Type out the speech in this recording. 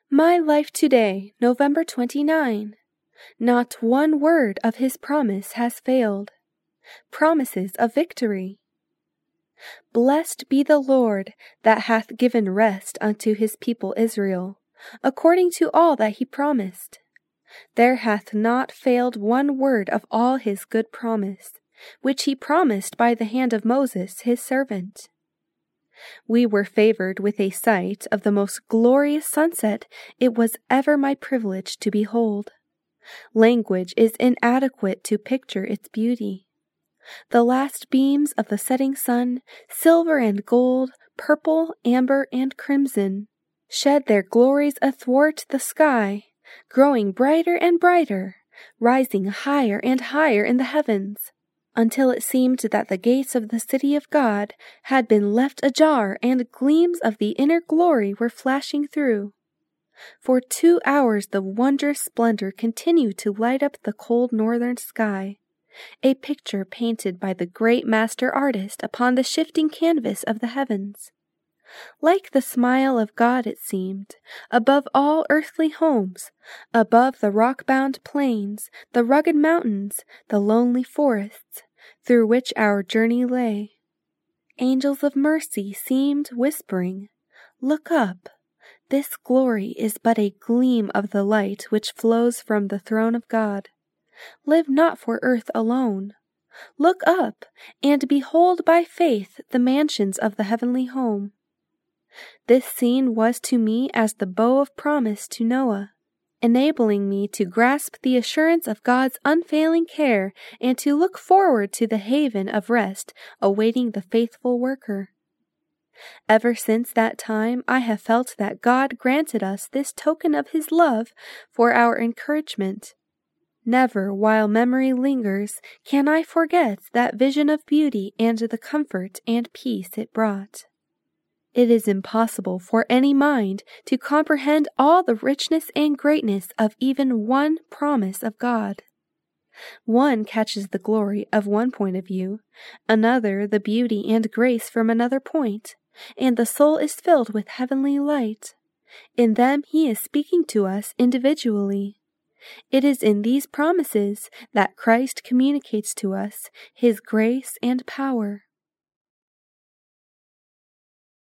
My life today, November 29. Not one word of his promise has failed. Promises of victory. Blessed be the Lord that hath given rest unto his people Israel, according to all that he promised. There hath not failed one word of all his good promise, which he promised by the hand of Moses his servant. We were favored with a sight of the most glorious sunset it was ever my privilege to behold. Language is inadequate to picture its beauty. The last beams of the setting sun, silver and gold, purple, amber, and crimson, shed their glories athwart the sky, growing brighter and brighter, rising higher and higher in the heavens, until it seemed that the gates of the city of God had been left ajar and gleams of the inner glory were flashing through. For 2 hours the wondrous splendor continued to light up the cold northern sky, a picture painted by the great master artist upon the shifting canvas of the heavens. Like the smile of God it seemed, above all earthly homes, above the rock-bound plains, the rugged mountains, the lonely forests, through which our journey lay. Angels of mercy seemed whispering, "Look up, this glory is but a gleam of the light which flows from the throne of God. Live not for earth alone. Look up, and behold by faith the mansions of the heavenly home." This scene was to me as the bow of promise to Noah, enabling me to grasp the assurance of God's unfailing care and to look forward to the haven of rest awaiting the faithful worker. Ever since that time I have felt that God granted us this token of his love for our encouragement. Never, while memory lingers, can I forget that vision of beauty and the comfort and peace it brought. It is impossible for any mind to comprehend all the richness and greatness of even one promise of God. One catches the glory of one point of view, another the beauty and grace from another point, and the soul is filled with heavenly light. In them he is speaking to us individually. It is in these promises that Christ communicates to us his grace and power.